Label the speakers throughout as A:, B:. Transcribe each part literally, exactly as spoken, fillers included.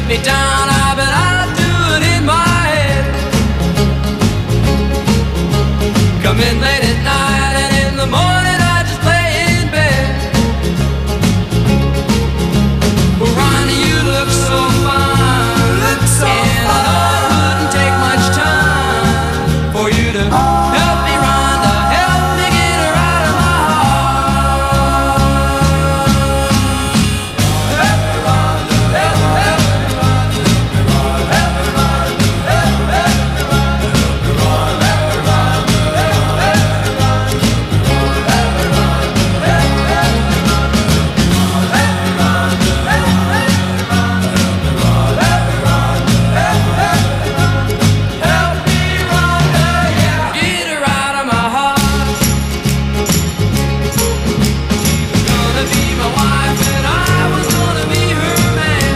A: me down, I bet I'll do it in my head. Come in late at night and in the morning I just lay in bed. Well, Ronnie, you look so fine, look so and fine. I know it wouldn't take much time for you to help me, Rhonda, help me get her out of my heart. Help me, Rhonda, help, help me, Rhonda, help me, Rhonda, help, help me, Rhonda, help me, Rhonda, help me, Rhonda, help, help me, Rhonda, help me, Rhonda, help, help me, Rhonda, help me, Rhonda, help me, Rhonda, help, help me, Rhonda, help me, Rhonda, help me, Rhonda, help me, Rhonda, yeah, get her out of my heart. She was gonna be my wife and I was gonna be her man,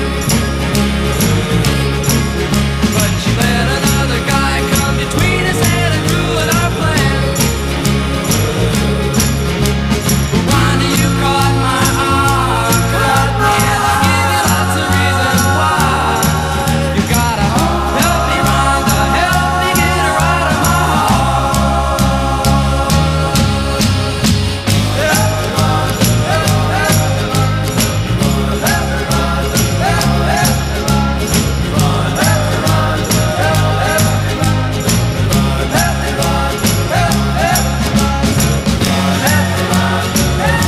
A: but she let another guy come between us and it ruined our plan. Ronnie, you caught my eye, caught my eye, and I give you lots of reasons why. You gotta help me, Rhonda, help me get her out of my heart. Help me, Rhonda, help, help me, Rhonda, help me, Rhonda, help, help me, Rhonda, help me, Rhonda, help me, Rhonda, help, help me, Rhonda, help me, Rhonda, help, help me, Rhonda, help me, Rhonda, help, help me, Rhonda,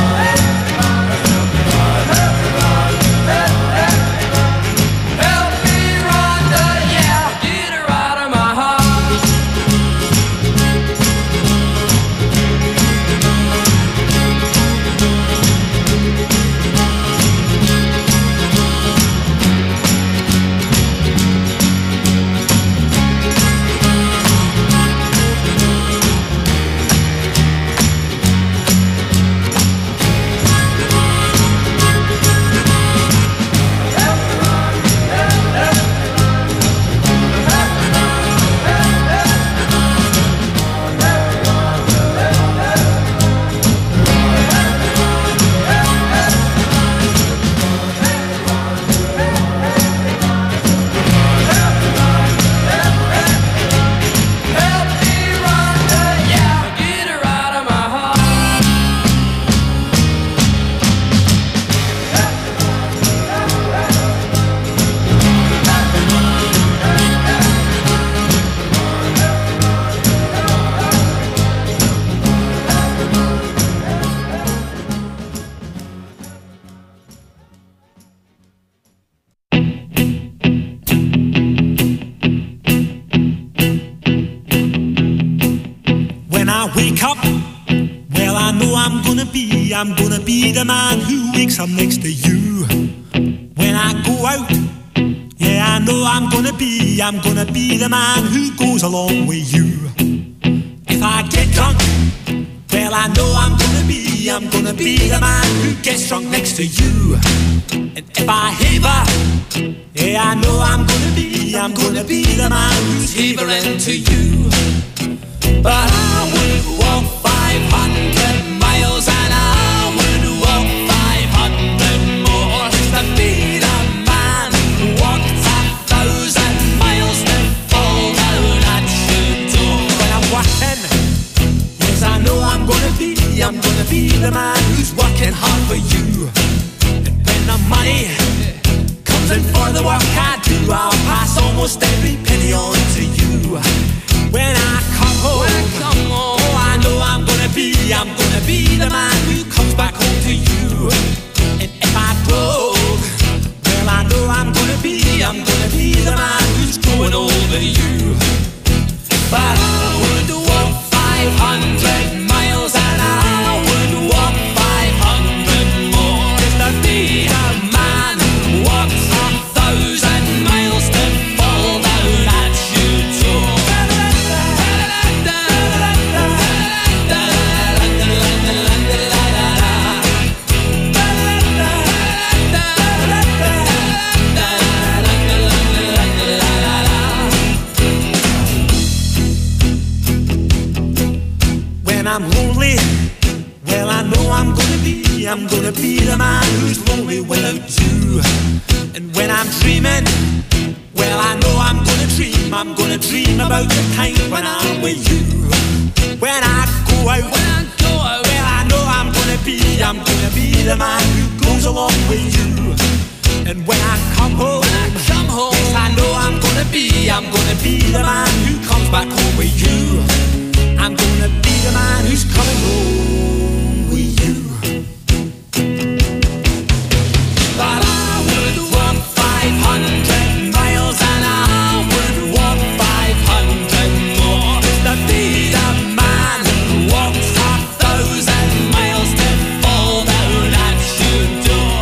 A: help me, Rhonda, yeah, get her out of my heart.
B: When I wake up, well, I know I'm gonna be, I'm gonna be the man who wakes up next to you. When I go out, yeah, I know I'm gonna be, I'm gonna be the man who goes along with you. If I get drunk, well, I know I'm gonna be, I'm gonna be the man who gets drunk next to you. And if I haver, yeah, I know I'm gonna be, I'm gonna be the man who's havering to you. But I would walk five hundred miles and I would walk five hundred more just to be the man who walked a thousand miles to fall down at your door. When I'm working, yes, I know I'm gonna be, I'm gonna be the man who's working hard for you. And when the money comes in for the work I do, I'll pass almost every penny on to you. When I come home, when I come home, oh, I know I'm gonna be, I'm gonna be the man who comes back home to you. And if I broke, well, I know I'm gonna be, I'm gonna be the man who's growing over you. But I would walk five hundred miles and I would walk five hundred more just to be the man who walks a thousand miles to fall down at your door. When I'm lonely, well, I know I'm gonna be, I'm gonna be the man who's lonely without you. you. And when I'm dreaming, well, I know I'm gonna dream. I'm gonna dream about the time when I'm with you. When I go out, when I go out, well, I know I'm gonna be, I'm gonna be the man who goes along with you. And when I come home, when I come home, yes, I know I'm gonna be, I'm gonna be the man who comes back home with you. I'm gonna be the man who's coming home with you. But I would walk five hundred miles and I would walk five hundred more to be the man who walks a thousand miles to fall down at your door.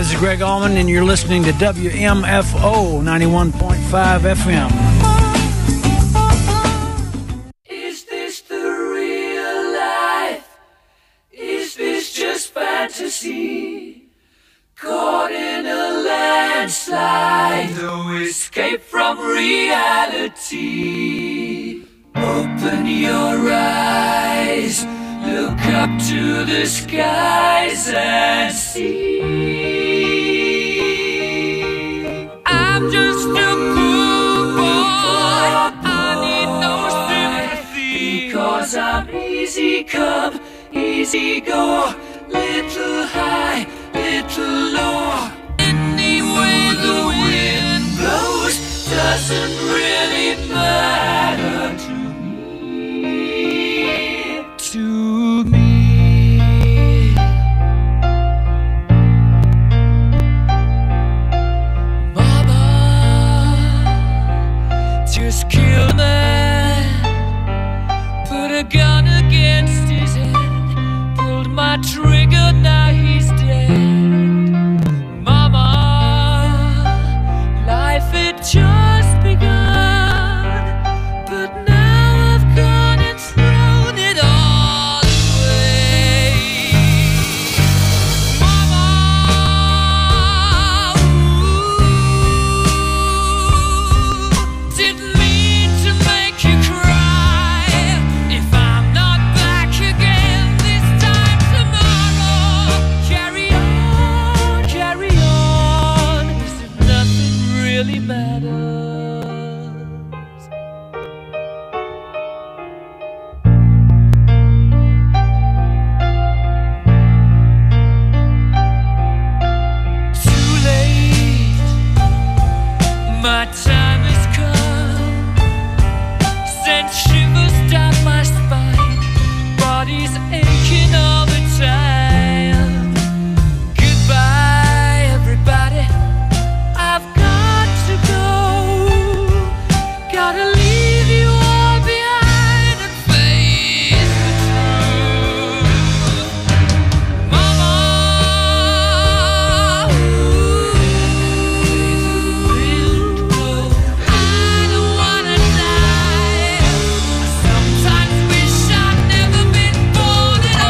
C: this is Greg Allman, and you're listening to W M F O ninety-one point five F M.
A: Is this the real life? Is this just fantasy? Caught in a landslide, no escape from reality. Open your eyes, look up to the skies and see. I'm just a poor boy, I need no sympathy, because I'm easy come, easy go, little high, little low. Any way the wind blows doesn't really matter to me, to me. Mama just killed a man, put a gun against his head, pulled my trigger, now he's dead. Mama, life had just begun, but now I've gone and thrown it all away. Mama, ooh, didn't mean to make you cry. If I'm not back again this time tomorrow, carry on, carry on, as if nothing really matters. Too late, my time has come, sent shivers down my spine, body's aching all the time. Goodbye, everybody, I've got to go, gotta leave you all behind and face the truth. Mama, ooh, I don't wanna die. Sometimes wish I'd never been born at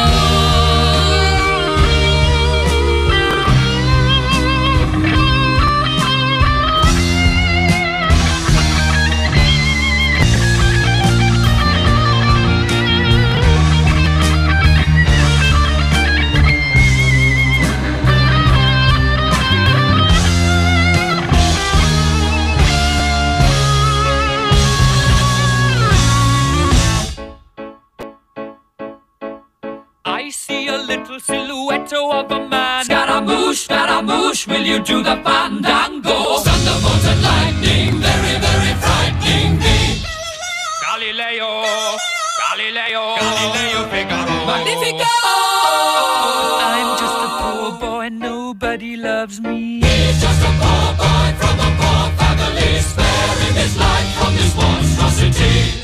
A: I see a little silhouette of a man. Scaramouche, Scaramouche, will you do the fandango? Thunderbolts and lightning, very, very frightening me. Galileo, Galileo, Galileo Figaro. Magnifico! I'm just a poor boy, nobody loves me. He's just a poor boy from a poor family, sparing his life from this monstrosity.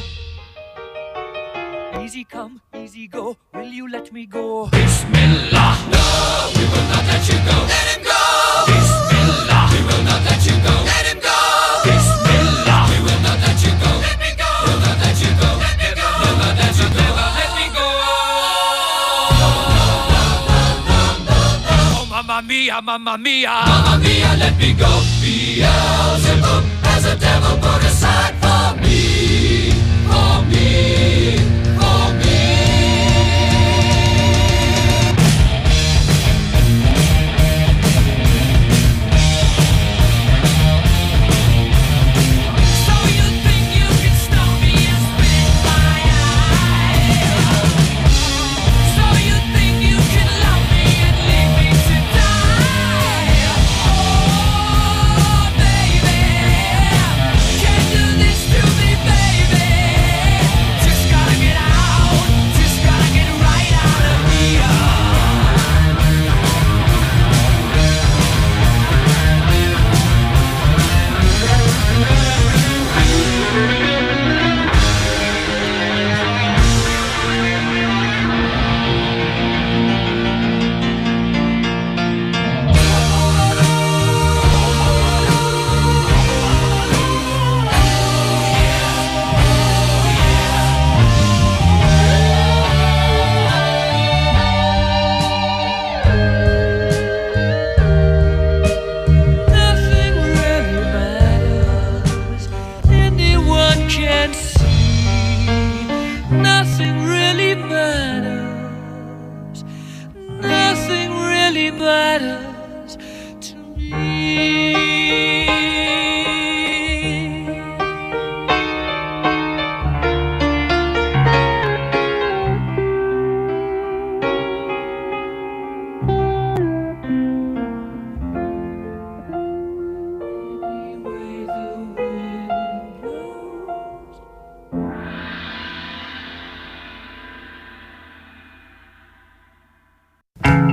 A: Easy come, easy go, will you let me go? Bismillah, no, we will not let you go. Let him go! Bismillah, we will not let you go. Let him go! Bismillah, we will not let you go. Let me go! We'll not let you go. Let me go! We'll not let you go. Let me go! Oh, mamma mia, mamma mia, mamma mia, let me go. Beelzebub has a devil put aside for me, for me, for me. So you think you can stop me and spit in my eye? So you think you can love me and leave me to die? Oh, baby, can't do this to me, baby. Just gotta get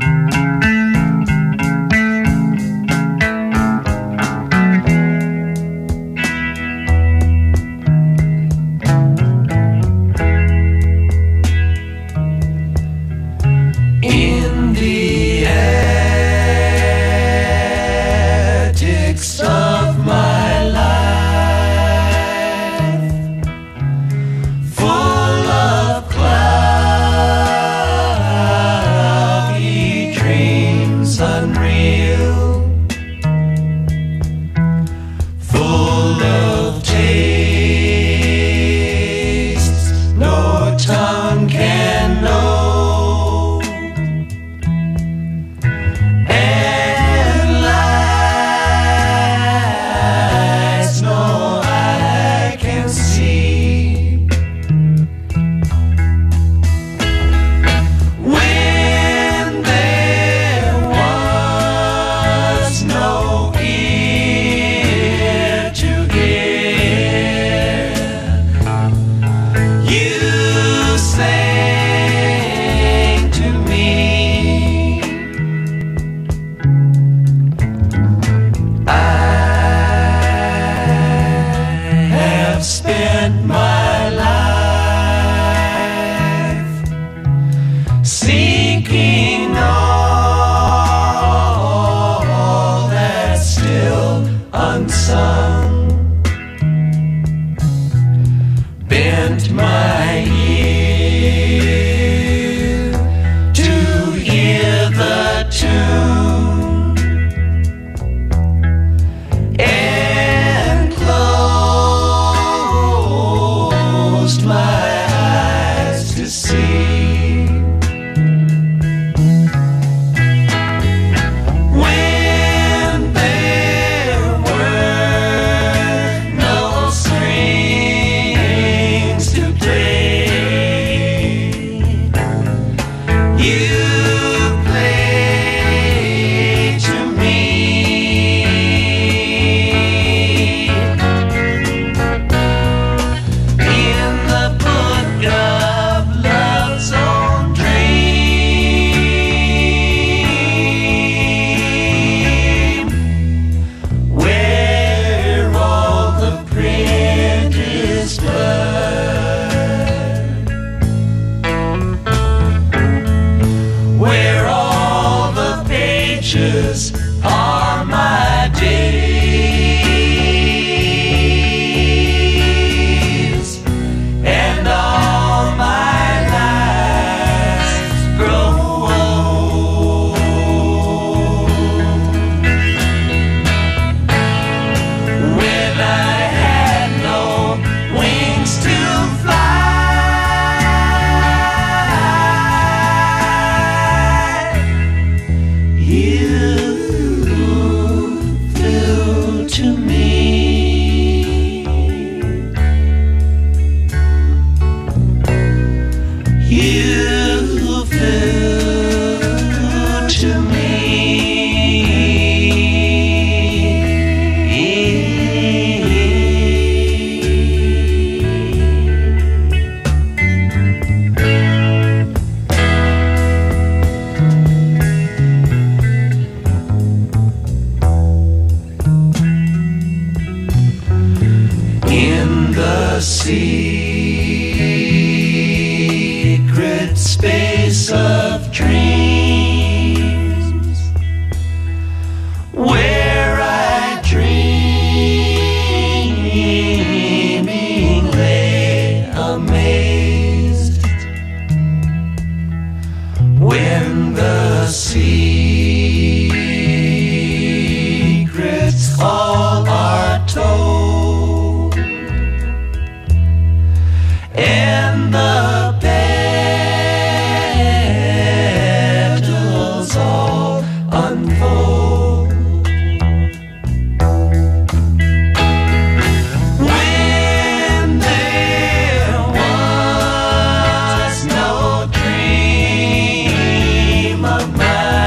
A: My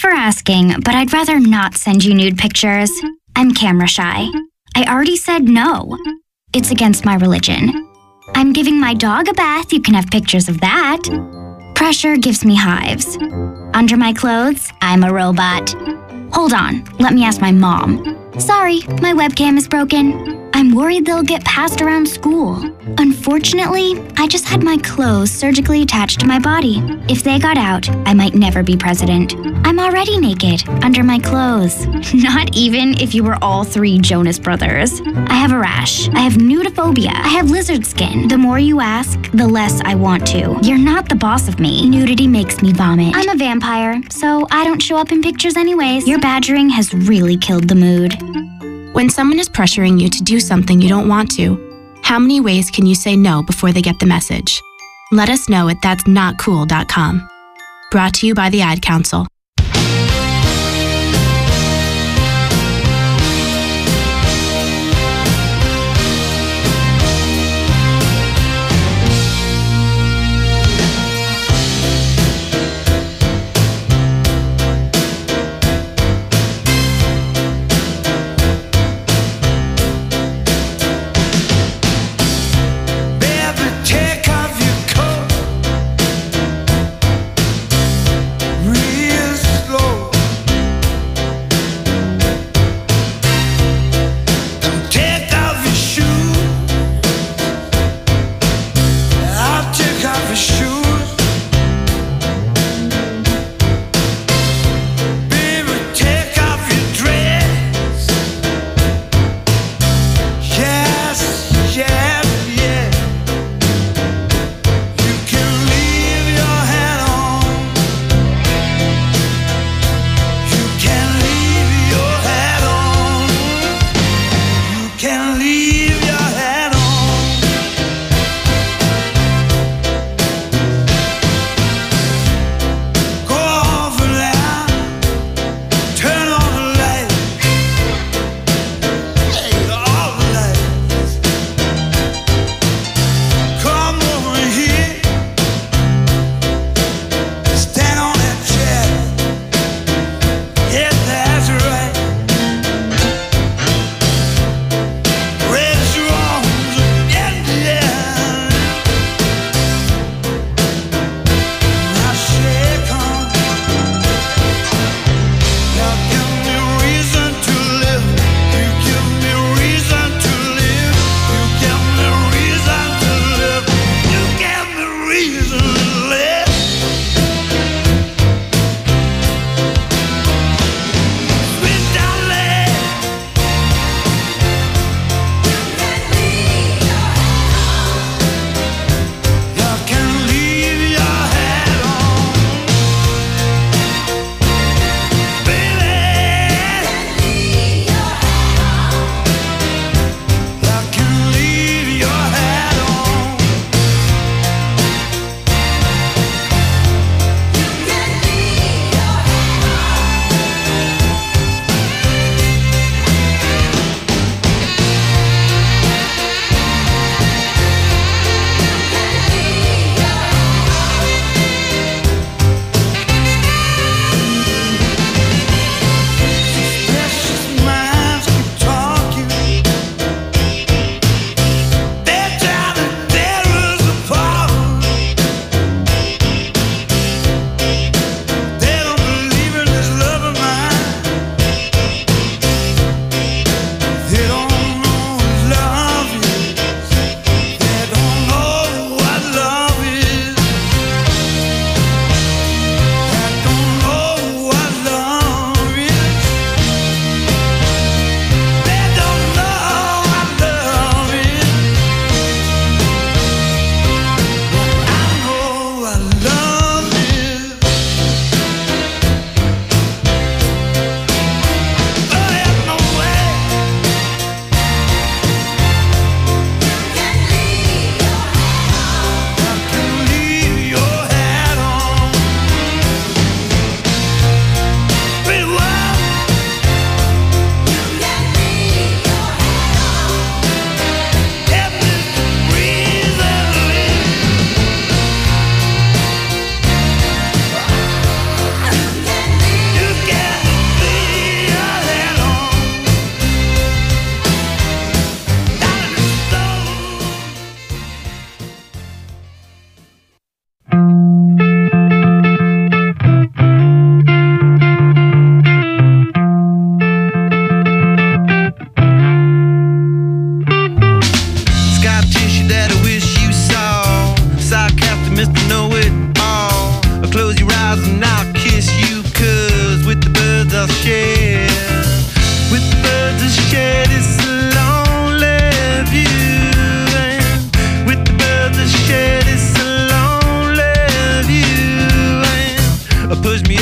D: for asking, but I'd rather not send you nude pictures. I'm camera shy. I already said no. It's against my religion. I'm giving my dog a bath. You can have pictures of that. Pressure gives me hives. Under my clothes, I'm a robot. Hold on, let me ask my mom. Sorry, my webcam is broken. I'm worried they'll get passed around school. Unfortunately, I just had my clothes surgically attached to my body. If they got out, I might never be president. I'm already naked, under my clothes. Not even if you were all three Jonas Brothers. I have a rash. I have nudophobia. I have lizard skin. The more you ask, the less I want to. You're not the boss of me. Nudity makes me vomit. I'm a vampire, so I don't show up in pictures anyways. Your badgering has really killed the mood.
E: When someone is pressuring you to do something you don't want to, how many ways can you say no before they get the message? Let us know at that's not cool dot com. Brought to you by the Ad Council.
A: Take off your coat, real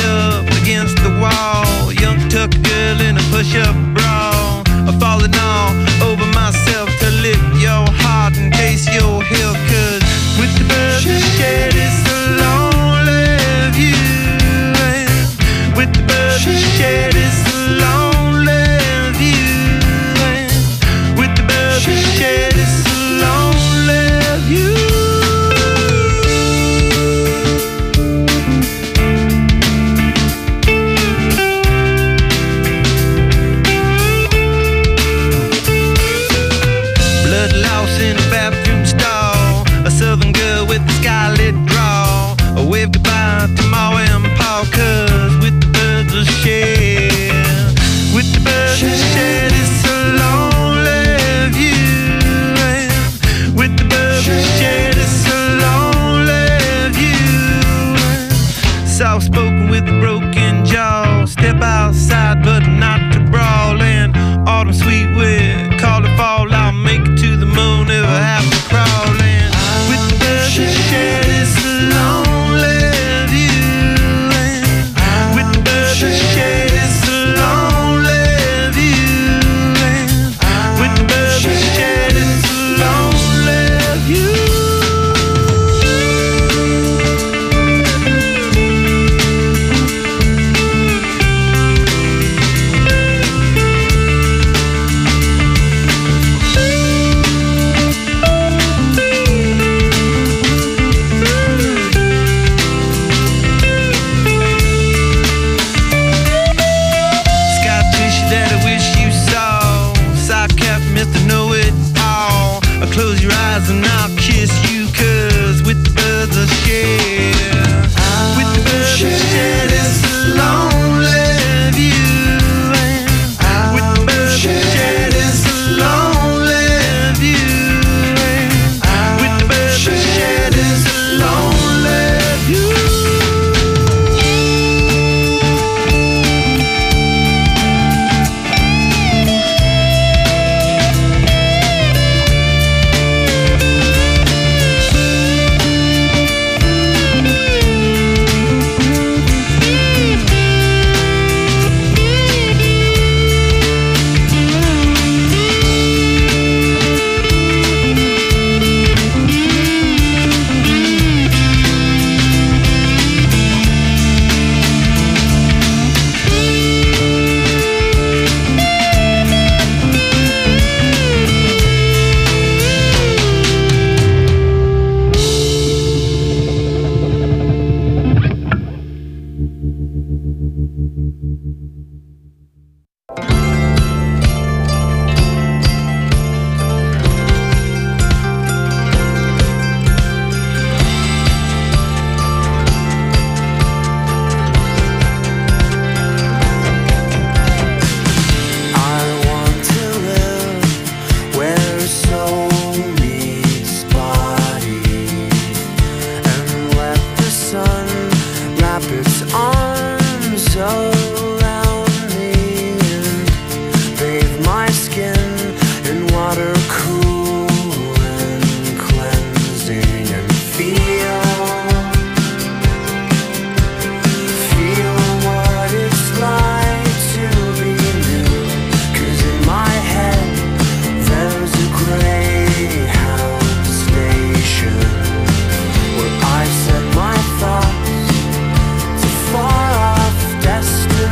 F: up against the wall. Young tuck girl in a push-up bra. I'm falling all over myself to lift your heart in case you're here. Cause with the birds that shed it's a lonely view. And with the birds that shed it's a lonely view. And with the birds that shed it's a lonely view. In a bathroom stall, a southern girl with a skylit draw. I wave goodbye to Ma and Pa, cause with the birds of shed, with the birds of shed it's a lonely view. And with the birds of shed it's a lonely view. Soft spoken with a broken jaw, step outside but not to brawl. And autumn sweet with call it fall, I'll make it to the moon if I have to crawl in. With the birds that shed it's a lonely view. And with the birds that shed it's a lonely view. And with the birds that shed it's a lonely view. Close your eyes and I'll kiss you, cause with the birds of shed, with the birds of shed it's a lonely view. And with the birds of shed it's a lonely view. And with the birds of shed it's a lonely view. Destiny.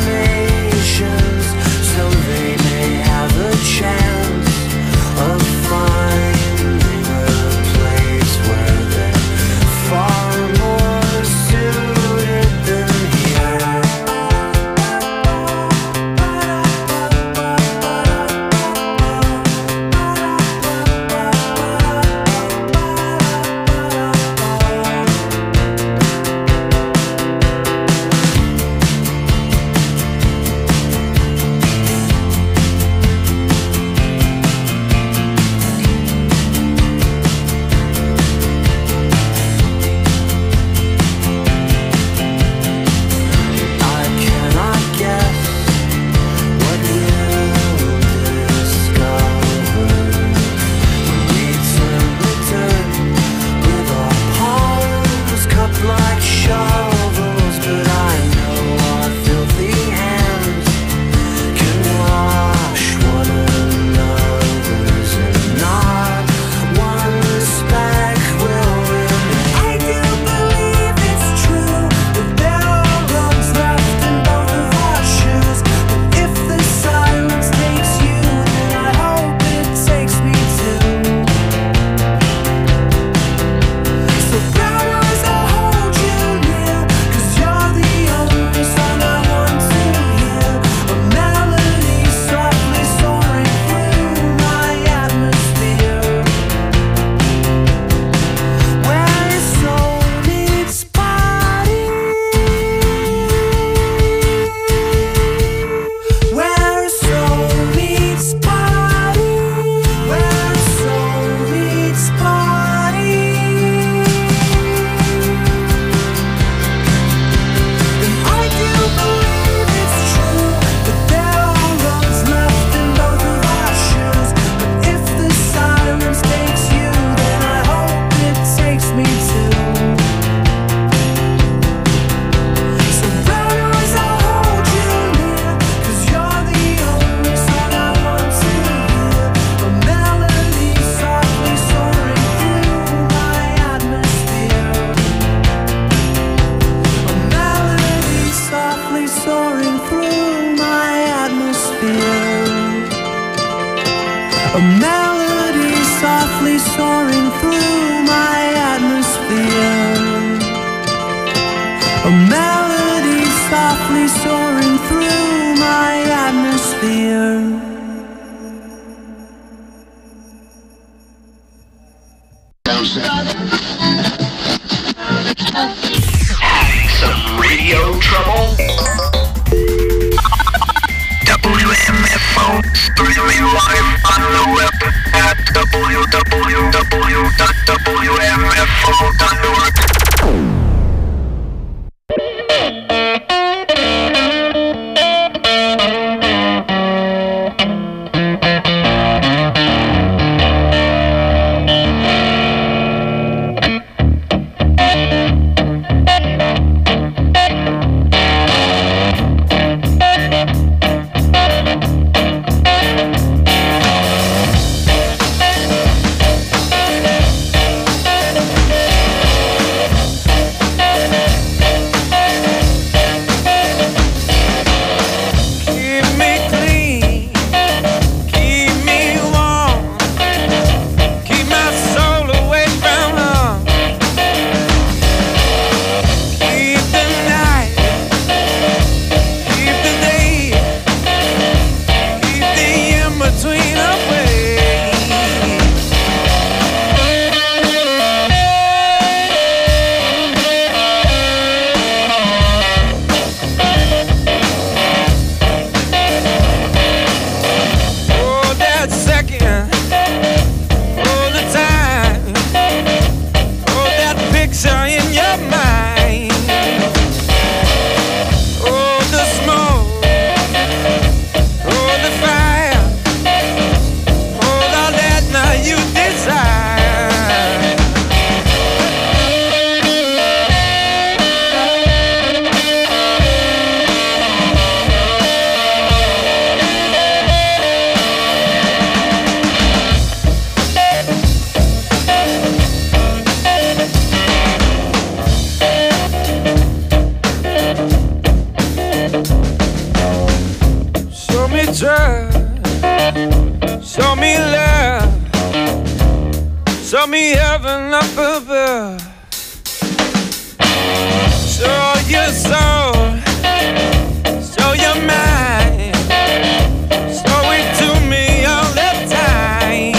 A: A melody softly soaring through my atmosphere. A melody softly soaring through my atmosphere.
G: Some radio trouble? W M F O, streaming live on the web at w w w dot w m f o dot org.
F: Show me love, show me heaven up above. Show your soul, show your mind, show it to me all the time.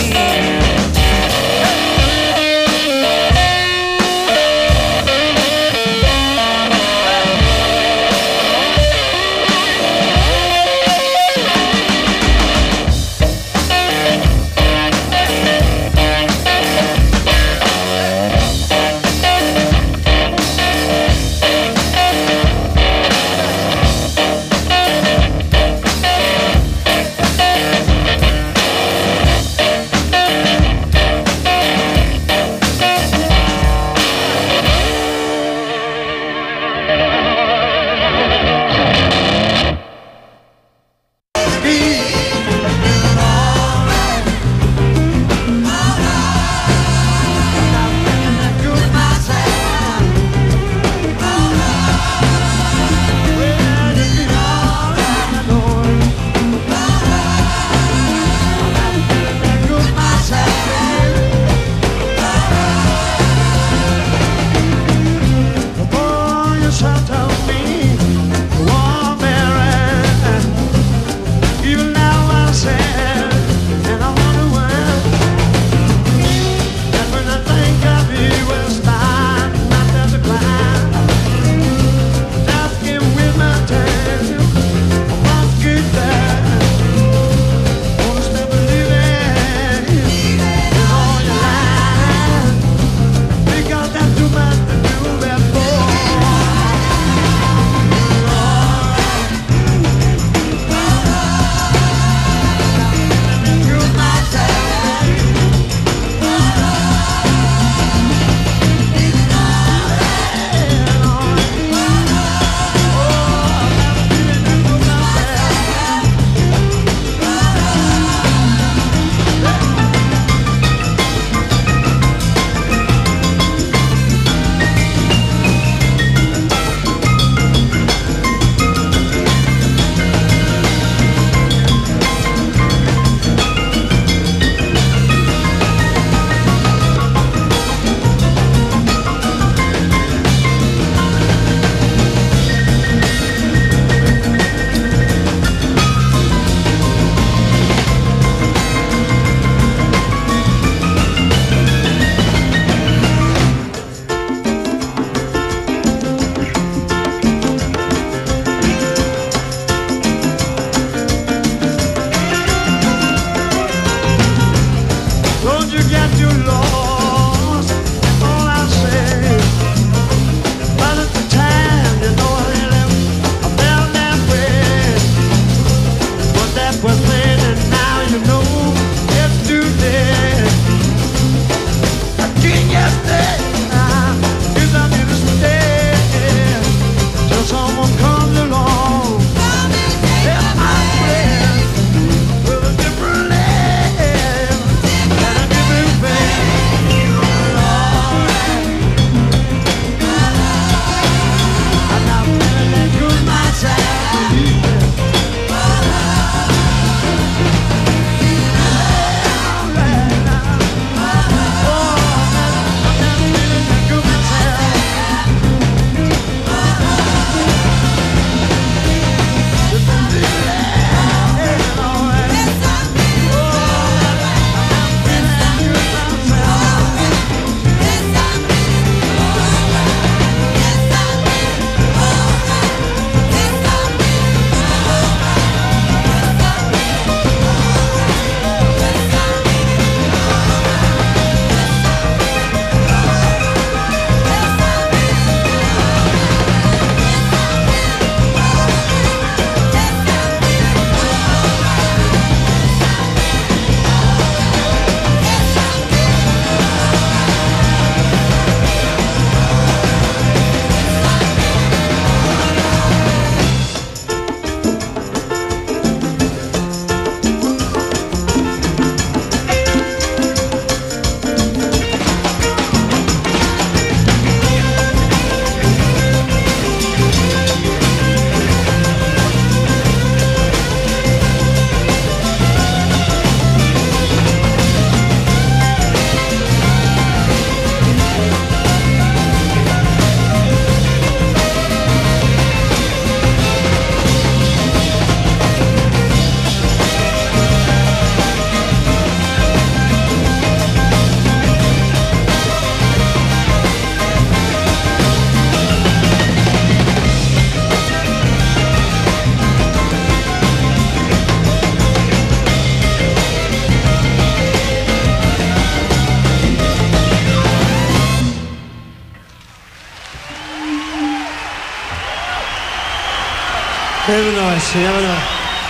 H: Very nice, very nice.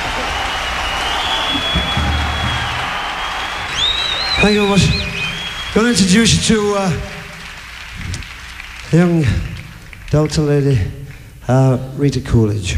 H: Thank you very much. I'm going to introduce you to uh, a young Delta lady, uh, Rita Coolidge.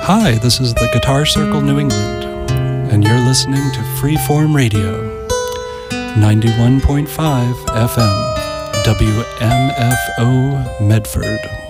I: Hi, this is the Guitar Circle New England, and you're listening to Freeform Radio, ninety-one point five F M, W M F O Medford.